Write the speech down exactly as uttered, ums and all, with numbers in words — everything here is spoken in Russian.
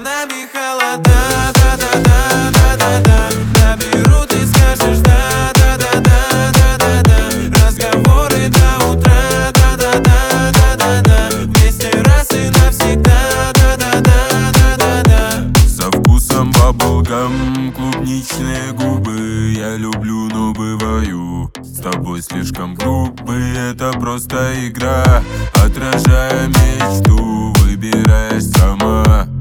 нами холода. Да-да-да-да-да-да. Наберут и скажешь да-да-да-да-да-да. Разговоры до утра. Да-да-да-да-да-да. Вместе раз и навсегда. Да-да-да-да-да-да. Со вкусом баблгам, клубничные губы. Я люблю, но бываю с тобой слишком грубый. Это просто игра, отражая мечту. Выбираешь сама.